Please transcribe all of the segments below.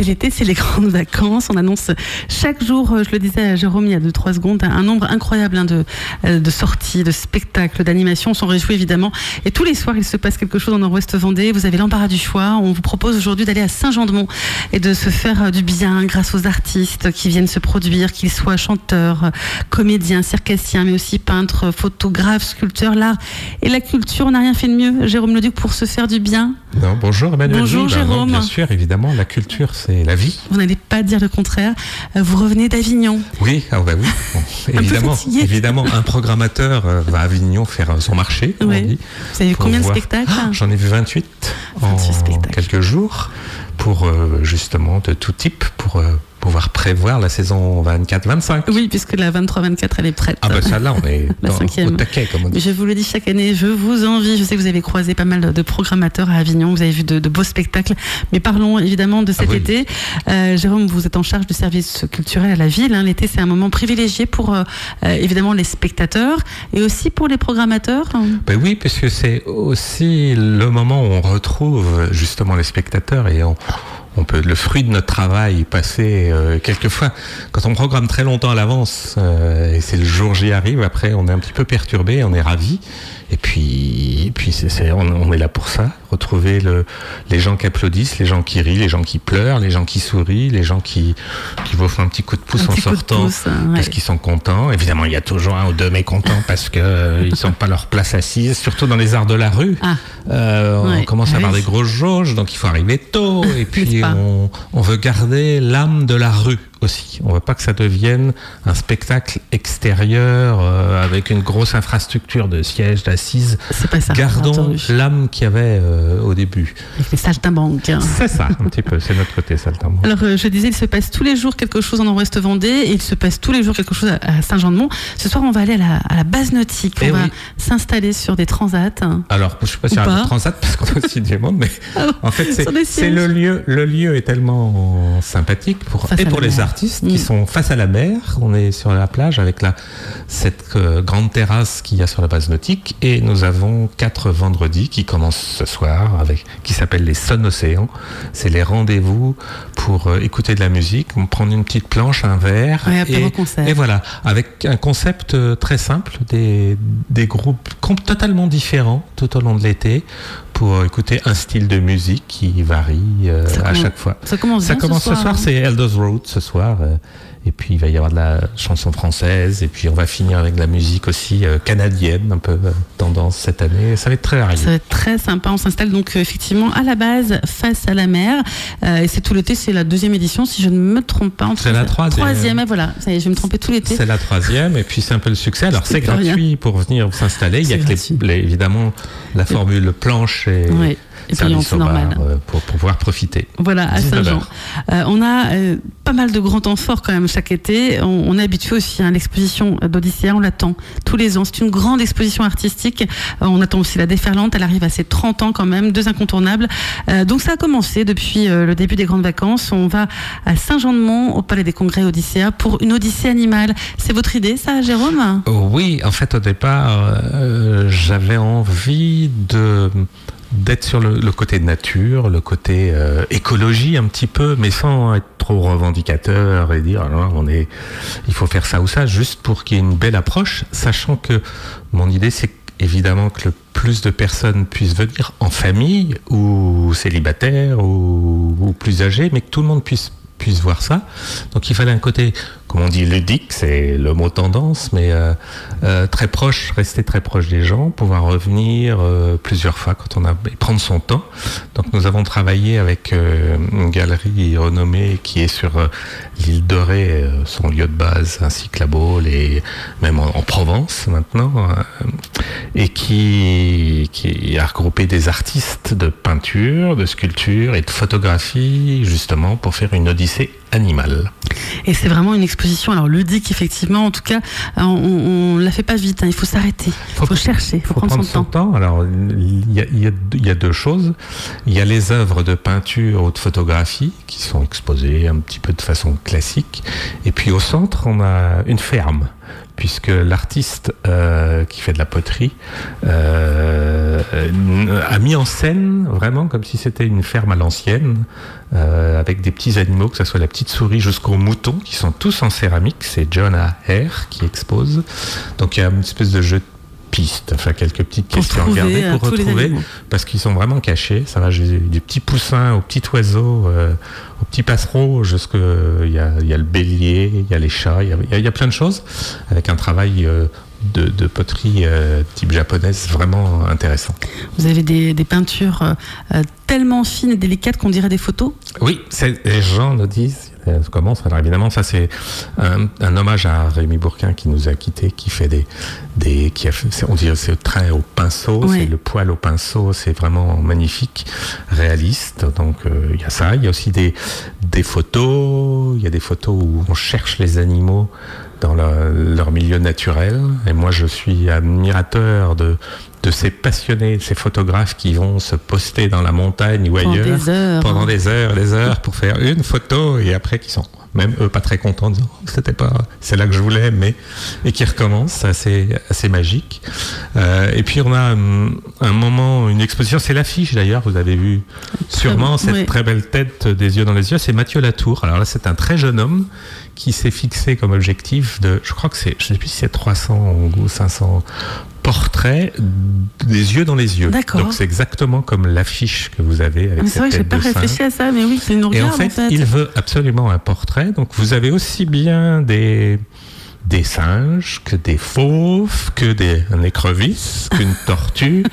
C'est l'été, c'est les grandes vacances. On annonce chaque jour, je le disais à Jérôme il y a 2-3 secondes, un nombre incroyable de sorties, de spectacles, d'animations. On s'en réjouit évidemment. Et tous les soirs, il se passe quelque chose en Nord-Ouest Vendée. Vous avez l'embarras du choix. On vous propose aujourd'hui d'aller à Saint-Jean-de-Mont et de se faire du bien grâce aux artistes qui viennent se produire, qu'ils soient chanteurs, comédiens, circassiens, mais aussi peintres, photographes, sculpteurs. L'art et la culture, on n'a rien fait de mieux, Jérôme Leduc, pour se faire du bien. Non, bonjour Emmanuel. Bonjour Jérôme. Non, bien sûr, évidemment, la culture, c'est la vie. Vous n'allez pas dire le contraire. Vous revenez d'Avignon. Oui, oui. Bon, évidemment, un programmateur va à Avignon faire son marché. Oui. On dit, vous avez vu combien de spectacles? J'en ai vu 28 en quelques jours, pour justement de tout type, pour pouvoir prévoir la saison 24-25. Oui, puisque la 23-24, elle est prête. Ah ben celle-là, on est au taquet, comme on dit. Je vous le dis chaque année, je vous envie. Je sais que vous avez croisé pas mal de programmateurs à Avignon, vous avez vu de beaux spectacles. Mais parlons évidemment de cet été. Jérôme, vous êtes en charge du service culturel à la ville. L'été, c'est un moment privilégié pour évidemment les spectateurs et aussi pour les programmateurs. Ben oui, puisque c'est aussi le moment où on retrouve justement les spectateurs et on peut, le fruit de notre travail, passer quelquefois, quand on programme très longtemps à l'avance, et c'est le jour J arrive, après on est un petit peu perturbé, on est ravi, et puis on est là pour ça, retrouver les gens qui applaudissent, les gens qui rient, les gens qui pleurent, les gens qui sourient, les gens qui vous font un petit coup de pouce en sortant parce qu'ils sont contents. Évidemment, il y a toujours un ou deux mécontents parce que ils sont pas leur place assise, surtout dans les arts de la rue. On commence à avoir des grosses jauges, donc il faut arriver tôt, et puis on veut garder l'âme de la rue aussi. On veut pas que ça devienne un spectacle extérieur avec une grosse infrastructure de sièges, d'assises. C'est pas ça. Gardons l'âme qu'il y avait au début. Avec les saltimbanques. C'est ça, un petit peu. C'est notre côté saltimbanque. Alors, je disais, il se passe tous les jours quelque chose en Nord-Ouest Vendée et il se passe tous les jours quelque chose à Saint-Jean-de-Mont. Ce soir, on va aller à la base nautique. On va s'installer sur des transats. Alors, je ne sais pas si on a des transats parce qu'on a aussi du monde, mais en fait, c'est le lieu. Le lieu est tellement sympathique pour les artistes qui sont face à la mer. On est sur la plage avec cette grande terrasse qu'il y a sur la base nautique, et nous avons 4 vendredis qui commencent ce soir qui s'appellent les Son Océans. C'est les rendez-vous pour écouter de la musique, prendre une petite planche, un verre, et voilà, avec un concept très simple, des groupes totalement différents tout au long de l'été, pour écouter un style de musique qui varie à chaque fois. Ça commence ce soir, c'est Elders Road ce soir, et puis il va y avoir de la chanson française, et puis on va finir avec de la musique aussi canadienne, un peu tendance cette année. Ça va être très varié. Ça va être très sympa. On s'installe donc effectivement à la base face à la mer, et c'est tout l'été. C'est la 2e édition, si je ne me trompe pas. C'est la 3e. Et voilà, ça y est, je vais me tromper tout l'été. C'est la 3e, et puis c'est un peu le succès. Alors c'est gratuit pour venir s'installer. Il y a évidemment la formule planche et service au bar pour pouvoir profiter. Voilà, à Saint-Jean. On a pas mal de grands temps forts quand même chaque été. On est habitué aussi à l'exposition d'Odyssea, on l'attend tous les ans. C'est une grande exposition artistique. On attend aussi la déferlante, elle arrive à ses 30 ans quand même, 2 incontournables. Donc ça a commencé depuis le début des grandes vacances. On va à Saint-Jean-de-Mont, au Palais des Congrès Odyssea, pour une Odyssée animale. C'est votre idée, ça, Jérôme ? Oui, en fait, au départ, j'avais envie d'être sur le côté nature, le côté écologie un petit peu, mais sans être trop revendicateur et dire il faut faire ça ou ça, juste pour qu'il y ait une belle approche, sachant que mon idée c'est évidemment que le plus de personnes puissent venir en famille ou célibataires ou plus âgés, mais que tout le monde puisse voir ça. Donc il fallait un côté, comme on dit, ludique, c'est le mot tendance, mais très proche, rester très proche des gens, pouvoir revenir plusieurs fois quand on a prendre son temps. Donc nous avons travaillé avec une galerie renommée qui est sur l'île de Ré, son lieu de base, ainsi que la Baule, et même en Provence maintenant, et qui a regroupé des artistes de peinture, de sculpture et de photographie, justement pour faire une odyssée animale. Et c'est vraiment une exposition, alors ludique effectivement, en tout cas, on la fait pas vite, il faut s'arrêter, il faut chercher, il faut prendre son temps. Alors il y a 2 choses. Il y a les œuvres de peinture ou de photographie qui sont exposées un petit peu de façon classique, et puis au centre on a une ferme, puisque l'artiste qui fait de la poterie a mis en scène vraiment comme si c'était une ferme à l'ancienne, avec des petits animaux, que ce soit la petite souris jusqu'aux moutons, qui sont tous en céramique. C'est John Hare qui expose. Donc il y a une espèce de jeu de pistes, enfin quelques petites questions à regarder pour retrouver, parce qu'ils sont vraiment cachés. Ça va du petit poussin au petit oiseau, au petit passereau, jusqu'à il y a le bélier, il y a les chats, il y a plein de choses, avec un travail de poterie type japonaise vraiment intéressant. Vous avez des peintures tellement fines et délicates qu'on dirait des photos. Oui, les gens nous disent comment. Alors évidemment, ça c'est un hommage à Rémi Bourquin qui nous a quittés, qui fait on dirait c'est le trait au pinceau, oui. C'est le poil au pinceau, c'est vraiment magnifique, réaliste. Donc il y a ça, il y a aussi des photos, il y a des photos où on cherche les animaux dans leur milieu naturel. Et moi, je suis admirateur de ces passionnés, ces photographes qui vont se poster dans la montagne ou ailleurs pendant des heures et des heures pour faire une photo et après qui sont même eux pas très contents en disant c'est là que je voulais, et qui recommencent. C'est assez magique. Et puis on a un moment, une exposition, c'est l'affiche d'ailleurs, vous avez vu sûrement cette très belle tête des yeux dans les yeux, c'est Mathieu Latour. Alors là, c'est un très jeune homme qui s'est fixé comme objectif je crois que je sais plus si c'est 300 ou 500 portraits des yeux dans les yeux. D'accord. Donc c'est exactement comme l'affiche que vous avez avec cette tête de singe. C'est vrai que j'ai pas réfléchi à ça, mais oui, c'est une regarde. Et en fait, il veut absolument un portrait. Donc vous avez aussi bien des singes, que des fauves, un écrevisse, qu'une tortue,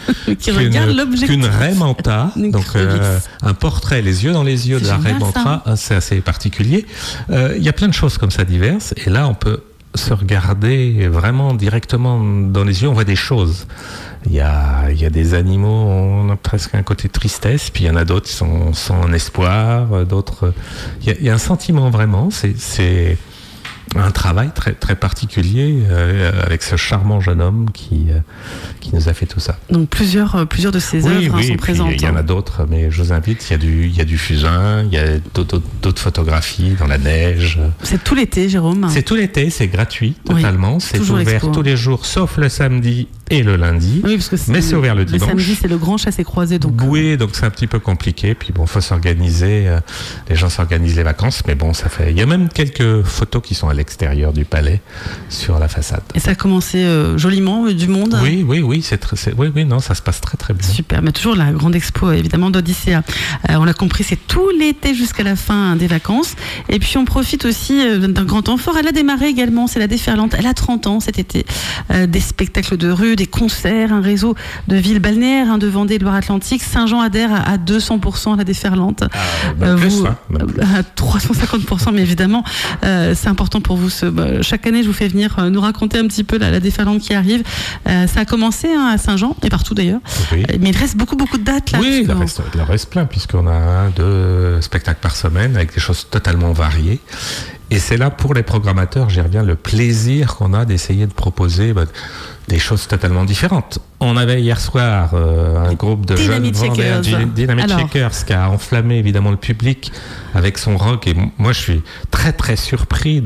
qu'une raie manta. Donc un portrait, les yeux dans les yeux de la raie manta, c'est assez particulier. Il y a plein de choses comme ça diverses. Et là, on peut se regarder vraiment directement dans les yeux, on voit des choses. Il y a des animaux, on a presque un côté tristesse, puis il y en a d'autres qui sont en espoir, d'autres... Il y a un sentiment vraiment, c'est un travail très, très particulier avec ce charmant jeune homme qui nous a fait tout ça. Donc plusieurs de ces œuvres sont présentes. Il y en a d'autres, mais je vous invite, il y a du fusain, il y a d'autres photographies dans la neige. C'est tout l'été, Jérôme. C'est tout l'été, c'est gratuit totalement. Oui, c'est ouvert tous les jours, sauf le samedi et le lundi. Oui, parce que mais c'est ouvert le dimanche. Le samedi, c'est le grand chassé-croisé. Oui, donc c'est un petit peu compliqué. Puis bon, il faut s'organiser. Les gens s'organisent les vacances, mais bon, ça fait... Il y a même quelques photos qui sont à l'extérieur du palais, sur la façade. Et ça a commencé joliment, du monde. Oui, non, ça se passe très très bien. Super, mais toujours la grande expo évidemment d'Odyssea. On l'a compris, c'est tout l'été jusqu'à la fin des vacances. Et puis on profite aussi d'un grand temps fort. Elle a démarré également, c'est la Déferlante. Elle a 30 ans cet été. Des spectacles de rue, des concerts, un réseau de villes balnéaires, de Vendée, de Loire-Atlantique. Saint-Jean adhère à 200% à la Déferlante. Vous, à 350%, mais évidemment, c'est important pour vous. Chaque année, je vous fais venir nous raconter un petit peu la Déferlante qui arrive. Ça a commencé à Saint-Jean, et partout d'ailleurs. Oui. Mais il reste beaucoup de dates là. Oui, il en reste plein, puisqu'on a 1-2 spectacles par semaine avec des choses totalement variées. Et c'est là, pour les programmateurs, j'y reviens, le plaisir qu'on a d'essayer de proposer des choses totalement différentes. On avait hier soir un groupe de jeunes vendeurs, Dynamite Shakers, qui a enflammé évidemment le public avec son rock. Et moi, je suis très très surpris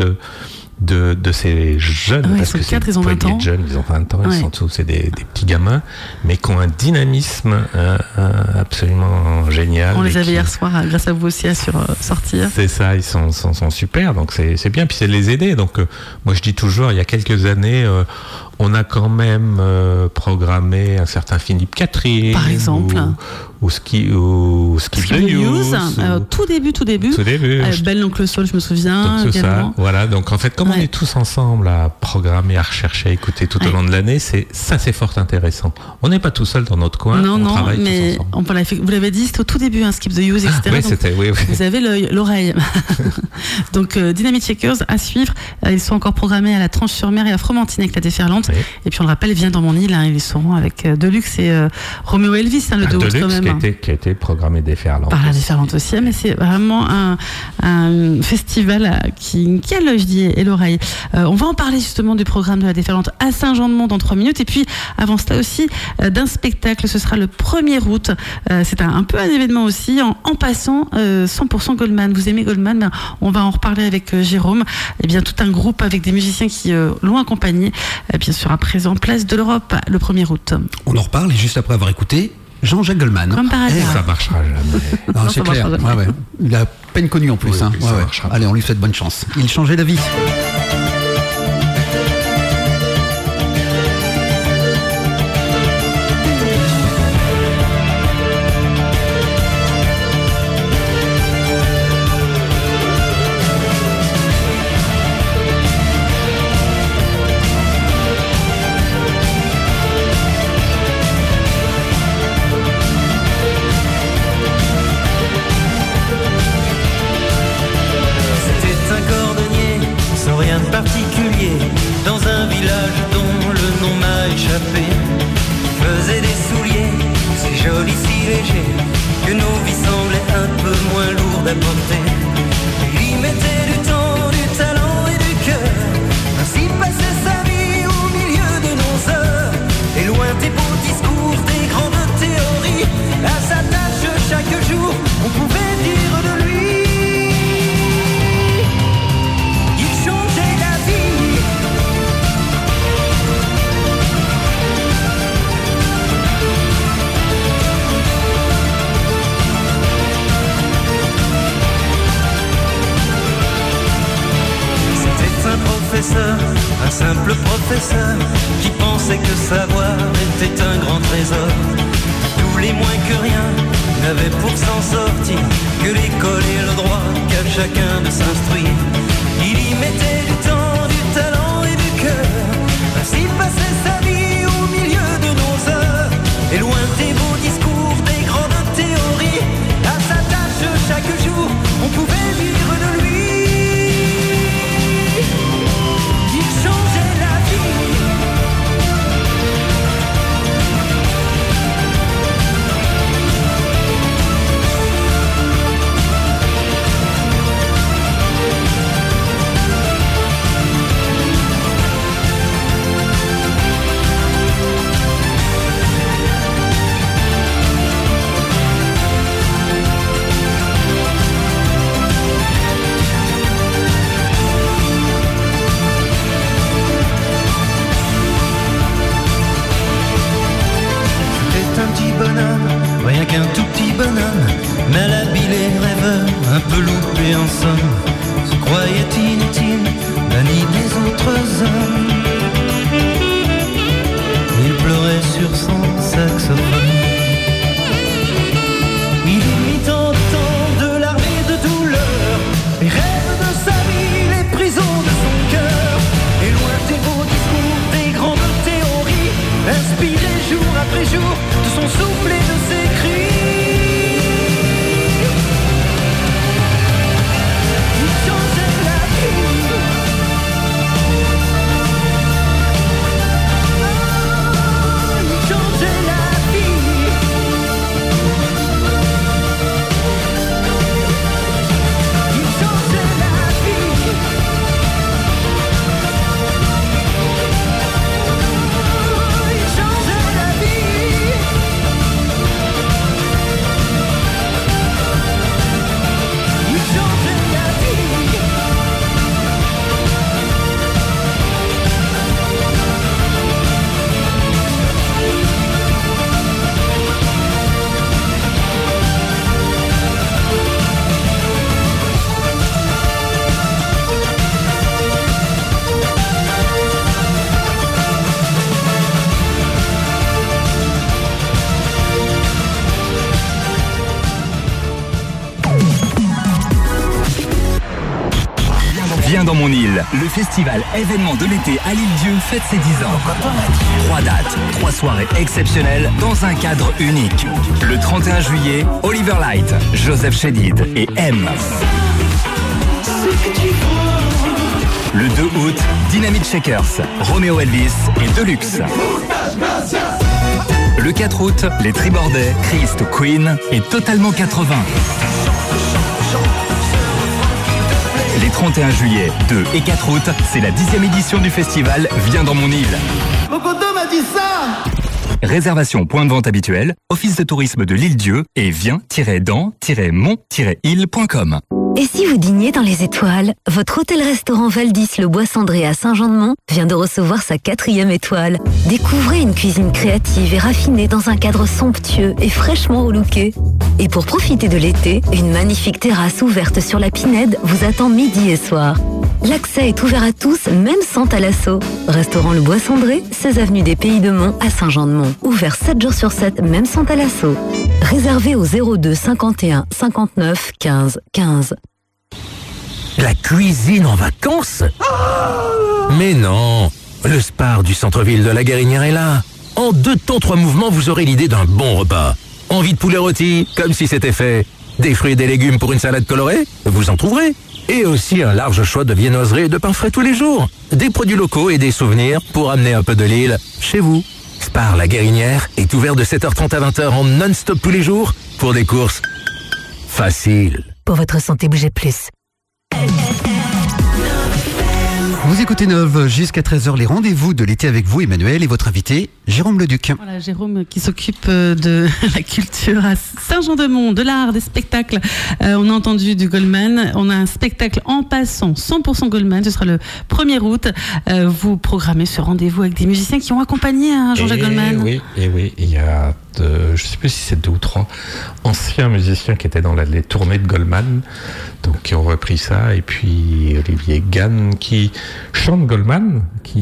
de ces jeunes, parce que ils ont 20 ans. Jeunes, ils ont 20 ans, ils sont tous des petits gamins, mais qui ont un dynamisme absolument génial. On les avait hier soir, grâce à vous aussi, à sortir. C'est ça, ils sont super, donc c'est bien, puis c'est de les aider. Donc moi je dis toujours, il y a quelques années, on a quand même programmé un certain Philippe Catherine, par exemple, ou Skip the Use, tout début. Belle l'Oncle Saul, je me souviens. Donc, également. Voilà, donc en fait, comme on est tous ensemble à programmer, à rechercher, à écouter tout au long de l'année, c'est fort intéressant. On n'est pas tout seul dans notre coin, on travaille tous ensemble. Vous l'avez dit, c'était au tout début, Skip the Use, etc. Oui, vous avez l'oreille. Donc Dynamite Shakers à suivre. Ils sont encore programmés à la Tranche-sur-Mer et à Fromentine avec la Déferlante. Oui. Et puis on le rappelle, Viens dans mon île, ils seront avec Deluxe et Roméo Elvis, le duo quand même. Qui a été programmé Déferlante. Par la Déferlante aussi, mais c'est vraiment un festival qui a l'œil, je dis, et l'oreille. On va en parler justement du programme de la Déferlante à Saint-Jean-de-Mont dans 3 minutes. Et puis, avant cela aussi, d'un spectacle. Ce sera le 1er août. C'est un peu un événement aussi. En passant, 100% Goldman. Vous aimez Goldman? Ben, on va en reparler avec Jérôme. Eh bien, tout un groupe avec des musiciens qui l'ont accompagné. Bien sûr, à présent, place de l'Europe le 1er août. On en reparle et juste après avoir écouté Jean-Jacques Goldman. Comme par hasard. Ça marchera jamais. Non, c'est clair. Ouais. Il a peine connu en plus. Oui, hein. ça marchera pas. Allez, on lui souhaite bonne chance. Il changeait d'avis. Un simple professeur qui pensait que savoir était un grand trésor. Tous les moins que rien n'avaient pour s'en sortir que l'école et le droit qu'à chacun de s'instruire. Il y mettait du temps, du talent et du cœur. Ainsi passait sa vie au milieu de nos heures. Et loin des beaux discours, des grandes théories, à sa tâche chaque jour, on pouvait lire de lui. Rien qu'un tout petit bonhomme, malhabile et rêveur, un peu loupé en somme, se croyait inutile, banni des autres hommes. Il pleurait sur son saxophone. Il mit tant de temps de larmes et de douleur, les rêves de sa vie, les prisons de son cœur. Et loin des beaux discours, des grandes théories, inspiré jour après jour de son souffle et de ses cris. Il changeait la vie. Il changeait la vie. Il changeait la vie. Il changeait la vie. Il changeait la vie. Viens dans mon île. Le festival événement de l'été à l'Île-Dieu fête ses 10 ans. 3 dates, 3 soirées exceptionnelles dans un cadre unique. Le 31 juillet, Oliver Light, Joseph Chédid et M. Le 2 août, Dynamite Shakers, Romeo Elvis et Deluxe. Le 4 août, les Tribordais, Christ, Queen et Totalement 80. 31 juillet, 2 et 4 août, c'est la 10e édition du festival Viens dans mon île. Mokoto m'a dit ça. Réservation point de vente habituel, Office de tourisme de l'Île-Dieu et viens-dans-mon-île.com. Et si vous dîniez dans les étoiles, votre hôtel-restaurant Valdis Le Bois-Cendré à Saint-Jean-de-Mont vient de recevoir sa 4e étoile. Découvrez une cuisine créative et raffinée dans un cadre somptueux et fraîchement relooké. Et pour profiter de l'été, une magnifique terrasse ouverte sur la Pinède vous attend midi et soir. L'accès est ouvert à tous, même sans thalasso. Restaurant Le Bois-Cendré, 16 avenue des Pays de Mont à Saint-Jean-de-Mont. Ouvert 7 jours sur 7, même sans thalasso. Réservé au 02 51 59 15 15. La cuisine en vacances ? Mais non, le Spar du centre-ville de la Guérinière est là. En 2 temps 3 mouvements, vous aurez l'idée d'un bon repas. Envie de poulet rôti, comme si c'était fait. Des fruits et des légumes pour une salade colorée, vous en trouverez. Et aussi un large choix de viennoiseries et de pains frais tous les jours. Des produits locaux et des souvenirs pour amener un peu de l'île chez vous. Spar la Guérinière est ouvert de 7h30 à 20h en non-stop tous les jours pour des courses faciles. Pour votre santé, bougez plus. Vous écoutez Nov jusqu'à 13h, les rendez-vous de l'été avec vous, Emmanuel, et votre invité, Jérôme Leduc. Voilà, Jérôme qui s'occupe de la culture à Saint-Jean-de-Mont, de l'art, des spectacles. On a entendu du Goldman. On a un spectacle en passant, 100% Goldman. Ce sera le 1er août. Vous programmez ce rendez-vous avec des musiciens qui ont accompagné Jean-Jacques Goldman. Oui. Il y a, je ne sais plus si c'est 2 ou 3 anciens musiciens qui étaient dans les tournées de Goldman, donc qui ont repris ça. Et puis Olivier Gann qui chante Goldman, qui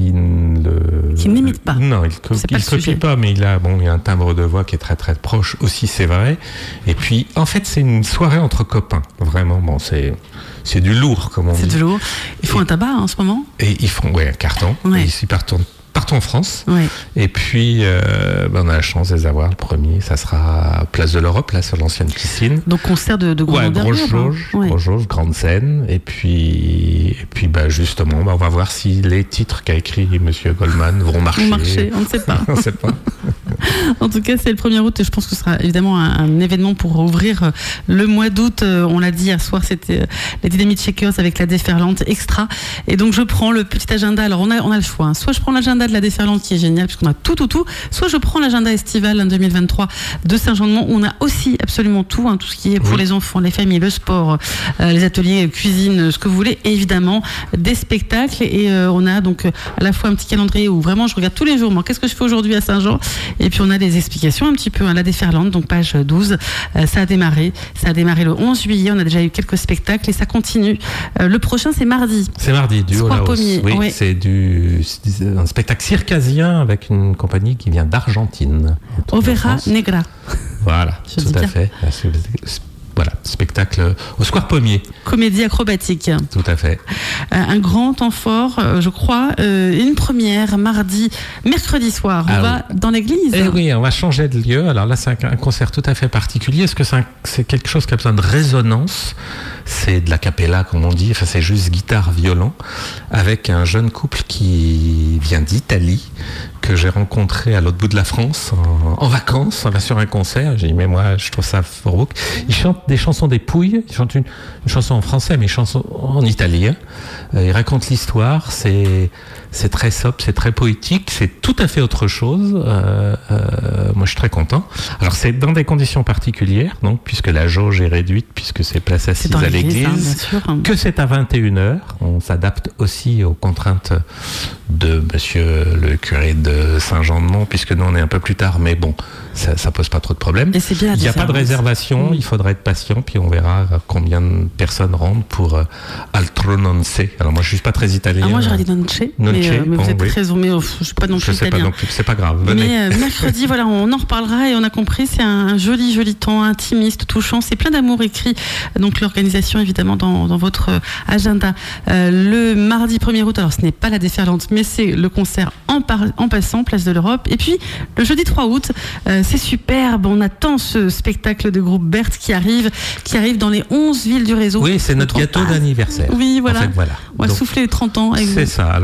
n'imite pas. Non, il ne copie pas, mais il a un timbre de voix qui est très très proche aussi, c'est vrai. Et puis en fait c'est une soirée entre copains, vraiment. Bon, c'est du lourd, comme on dit. C'est du lourd. Ils font un tabac en ce moment. Et ils font un carton. Ouais. Ils partent en France. Ouais. Et puis on a la chance de les avoir. Le premier, ça sera Place de l'Europe, là sur l'ancienne piscine. Donc concert de grande grosse jauge, grande scène. Et puis justement, on va voir si les titres qu'a écrit Monsieur Goldman vont marcher. On ne sait pas. On ne sait pas. En tout cas, c'est le 1er août et je pense que ce sera évidemment un événement pour ouvrir le mois d'août. On l'a dit hier soir, c'était les Dynamite Shakers avec la déferlante extra. Et donc je prends le petit agenda. Alors on a le choix. Soit je prends l'agenda de la déferlante qui est génial puisqu'on a tout. Soit je prends l'agenda estival 2023 de Saint-Jean-de-Mont où on a aussi absolument tout, tout ce qui est pour les enfants, les familles, le sport, les ateliers cuisine, ce que vous voulez, et évidemment des spectacles. Et on a donc à la fois un petit calendrier où vraiment je regarde tous les jours, moi, qu'est-ce que je fais aujourd'hui à Saint-Jean, et puis on a des explications un petit peu à la déferlante, donc page 12. Ça a démarré le 11 juillet, on a déjà eu quelques spectacles et ça continue. Le prochain c'est mardi. C'est mardi, du Square Pommier. Oui, c'est un spectacle circasien avec une compagnie qui vient d'Argentine. Overa Negra. Voilà, tout à fait. Voilà, spectacle au Square Pommier. Comédie acrobatique. Tout à fait. Un grand temps fort, je crois. Une première mercredi soir. On va dans l'église. Eh oui, on va changer de lieu. Alors là, c'est un concert tout à fait particulier. Est-ce que c'est quelque chose qui a besoin de résonance? C'est de la cappella, comme on dit. Enfin, c'est juste guitare, violon, avec un jeune couple qui vient d'Italie, que j'ai rencontré à l'autre bout de la France en vacances. On va sur un concert. J'ai dit, mais moi, je trouve ça fort beau. Ils chantent des chansons des Pouilles. Ils chantent une chanson en français, mais une chanson en italien. Ils racontent l'histoire. C'est très sobre, c'est très poétique. C'est tout à fait autre chose. Moi, je suis très content. Alors, c'est dans des conditions particulières, donc, puisque la jauge est réduite, puisque c'est place assise à l'église, que c'est à 21h. On s'adapte aussi aux contraintes de monsieur le curé de Saint-Jean-de-Mont, puisque nous, on est un peu plus tard, mais bon, ça pose pas trop de problème. Il n'y a pas de réservation, il faudra être patient, puis on verra combien de personnes rentrent pour Altro Nonce. Alors moi, je suis pas très italien. Moi, j'aurais dit Nonce, mais vous êtes très zoomé, je suis pas non plus italien. Pas non plus, c'est pas grave. Venez. Mais mercredi, voilà, on en reparlera et on a compris, c'est un joli temps, intimiste, touchant. C'est plein d'amour écrit. Donc l'organisation, évidemment, dans votre agenda. Le mardi 1er août, alors ce n'est pas la déferlante, mais c'est le concert en passant, Place de l'Europe. Et puis, le jeudi 3 août, c'est superbe. On attend ce spectacle de groupe Berthe qui arrive dans les 11 villes du réseau. Oui, c'est notre gâteau d'anniversaire. Oui, voilà. En fait, voilà. On va souffler les 30 ans. C'est ça. Alors, on le fait ça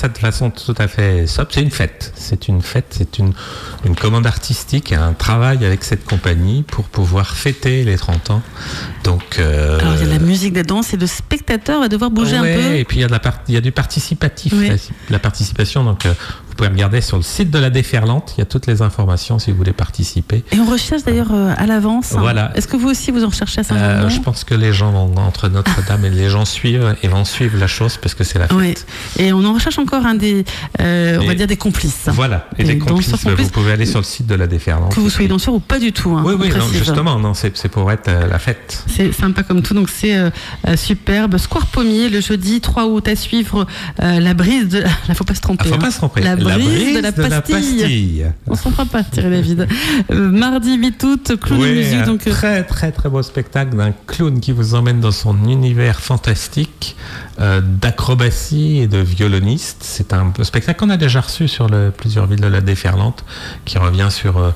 ça de façon tout à fait sobre. C'est une fête, c'est une commande artistique, un travail avec cette compagnie pour pouvoir fêter les 30 ans. Donc, alors il y a de la musique, de la danse et le spectateur va devoir bouger un peu. Et puis il y a du participatif, oui. la participation. Donc vous pouvez regarder sur le site de la Déferlante, il y a toutes les informations si vous voulez participer. Et on recherche d'ailleurs à l'avance. Voilà. Est-ce que vous aussi vous en recherchez à Saint-Jean? Je pense que les gens entre Notre-Dame et les gens suivent et vont suivre la chose parce que c'est la fête. Oui. Et on en recherche encore on va dire des complices. Voilà, et des complices, vous pouvez aller sur le site de la Déferlante. Que vous soyez danseur ou pas du tout. Oui, non, justement, non, c'est pour être la fête. C'est sympa comme tout, donc c'est superbe. Square Pommier, le jeudi 3 août, à suivre la brise de... Là, faut pas se tromper. Faut pas se tromper. La brise de la pastille. On s'en fera pas, Thierry David. Mardi 8 août, Clown et Musique. Donc très, très, très beau spectacle d'un clown qui vous emmène dans son univers fantastique d'acrobatie et de violoniste. C'est un spectacle qu'on a déjà reçu sur plusieurs villes de la Déferlante, qui revient sur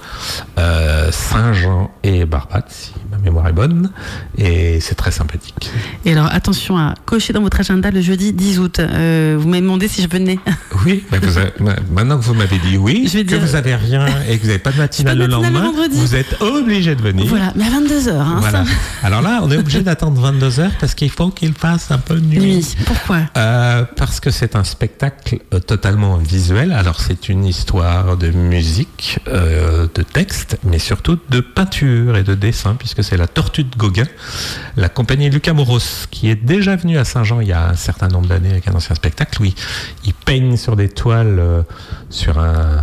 Saint-Jean et Barbade, si ma mémoire est bonne, et c'est très sympathique. Et alors attention à cocher dans votre agenda le jeudi 10 août. Vous m'avez demandé si je venais. Oui, maintenant que vous m'avez dit oui, vous n'avez rien et que vous n'avez pas de matinale le lendemain, vous êtes obligé de venir. Voilà, mais à 22h. Voilà. Alors là, on est obligé d'attendre 22h parce qu'il faut qu'il fasse un peu nuit. Pourquoi ? Parce que c'est un spectacle totalement visuel. Alors c'est une histoire de musique, de texte, mais surtout de peinture et de dessin, puisque c'est la Tortue de Gauguin, la compagnie Lucas Moros, qui est déjà venue à Saint-Jean il y a un certain nombre d'années avec un ancien spectacle où il peigne sur des toiles, sur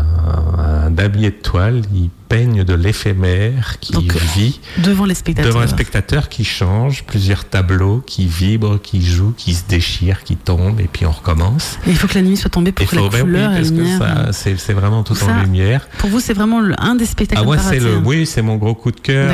un damier de toile, il peigne de l'éphémère qui vit devant les spectateurs, qui change, plusieurs tableaux qui vibrent, qui jouent, qui se déchirent, qui tombent, et puis on recommence. Et il faut que la nuit soit tombée pour que la couleur, la lumière... Parce que c'est vraiment tout en lumière. Pour vous, c'est vraiment un des spectacles c'est mon gros coup de cœur.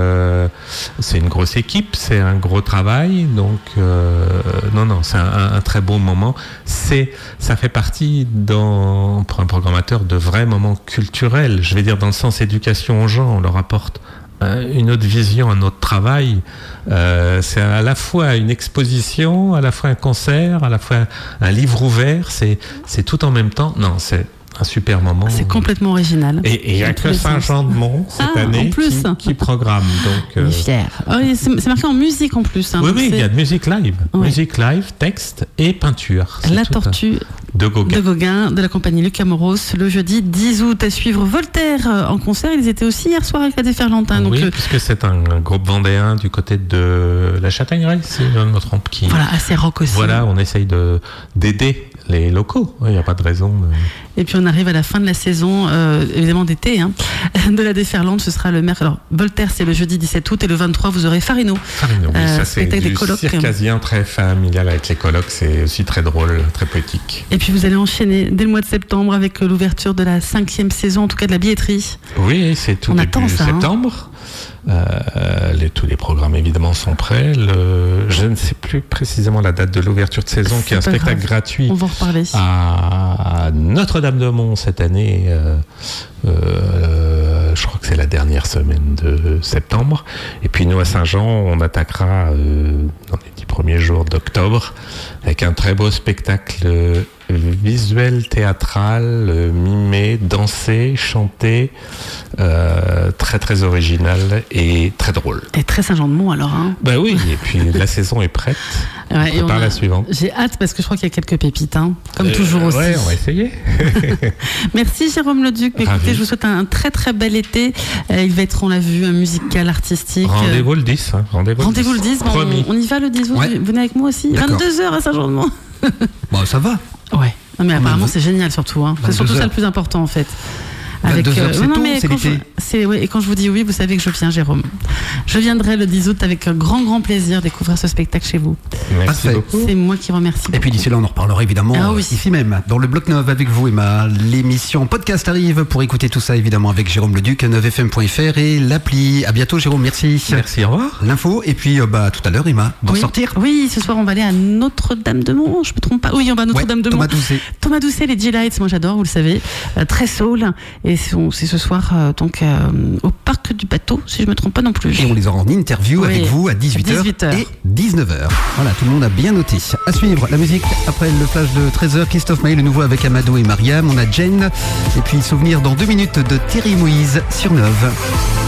C'est une grosse équipe, c'est un gros travail, donc c'est un très beau moment. Ça fait partie pour un programmateur de vrais moments culturels. Je vais dire dans le sens éducation aux gens, on leur apporte une autre vision, un autre travail. C'est à la fois une exposition, à la fois un concert, à la fois un livre ouvert. C'est tout en même temps. Non, c'est un super moment. C'est complètement original. Et il n'y a que Saint-Jean-de-Mont cette année qui programme. Donc, il est fier. C'est marqué en musique en plus. Oui, il y a de musique live. Ouais. Musique live, texte et peinture. La Tortue de Gauguin, de la compagnie Lucas Moros, le jeudi 10 août. À suivre Voltaire en concert. Ils étaient aussi hier soir avec la Déferlante. Puisque c'est un groupe vendéen du côté de la Châtaigneraie, si je ne me trompe. Voilà, assez rock aussi. Voilà, on essaye d'aider les locaux. Il n'y a pas de raison. Et puis on arrive à la fin de la saison, évidemment d'été, de la Déferlante. Ce sera le mercredi. Alors, Voltaire, c'est le jeudi 17 août et le 23, vous aurez Farino. Oui, ça c'est du circasien très familial avec les colloques. C'est aussi très drôle, très poétique. Et puis vous allez enchaîner dès le mois de septembre avec l'ouverture de la 5e saison, en tout cas de la billetterie. Oui, c'est tout début septembre. Tous les programmes évidemment sont prêts. Je ne sais plus précisément la date de l'ouverture de saison, qui est un spectacle gratuit. On va en reparler. À Notre-Dame-de-Mont cette année. Je crois que c'est la dernière semaine de septembre. Et puis nous à Saint-Jean, on attaquera dans les 10 premiers jours d'octobre avec un très beau spectacle visuel, théâtral, mimé, dansé, chanté, très très original et très drôle. Et très Saint-Jean-de-Mont alors. Bah oui, et puis la saison est prête. On prépare la suivante. J'ai hâte parce que je crois qu'il y a quelques pépites, comme toujours aussi. Ouais, on va essayer. Merci Jérôme Leduc. Écoutez, je vous souhaite un très très bel été. Il va être, on l'a vu, musical, artistique. Rendez-vous le 10. Rendez-vous le 10. On y va le 10 août. Ouais. Venez avec moi aussi. D'accord. 22h à Saint-Jean-de-Mont. Bon, ça va. Ouais. Non, mais apparemment c'est génial surtout. C'est surtout ça le plus important en fait. Avec 22 heures, c'est tôt, c'est l'été. Et quand je vous dis oui, vous savez que je viens, Jérôme. Je viendrai le 10 août avec un grand plaisir découvrir ce spectacle chez vous. Merci beaucoup. C'est moi qui vous remercie. Et puis d'ici là, on en reparlera évidemment ici même, dans le Bloc 9 avec vous, Emma. L'émission podcast arrive pour écouter tout ça évidemment avec Jérôme Leduc, 9fm.fr et l'appli. À bientôt, Jérôme. Merci. Merci, au revoir. L'info, et puis tout à l'heure, Emma, d'en sortir. Oui, ce soir, on va aller à Notre-Dame-de-Mont. Je me trompe pas. Oui, on va à Notre-Dame-de-Mont. Thomas Doucet, les G-Lights, moi j'adore, vous le savez. Très soul. Et c'est ce soir, donc, au parc du bateau, si je me trompe pas non plus. plus. Et on les aura en interview avec vous à 18h et 19h. Voilà, tout le monde a bien noté. À suivre, la musique après le flash de 13h. Christophe Maé, le nouveau avec Amadou et Mariam. On a Jane. Et puis souvenir dans 2 minutes de Thierry Moïse sur Neuve.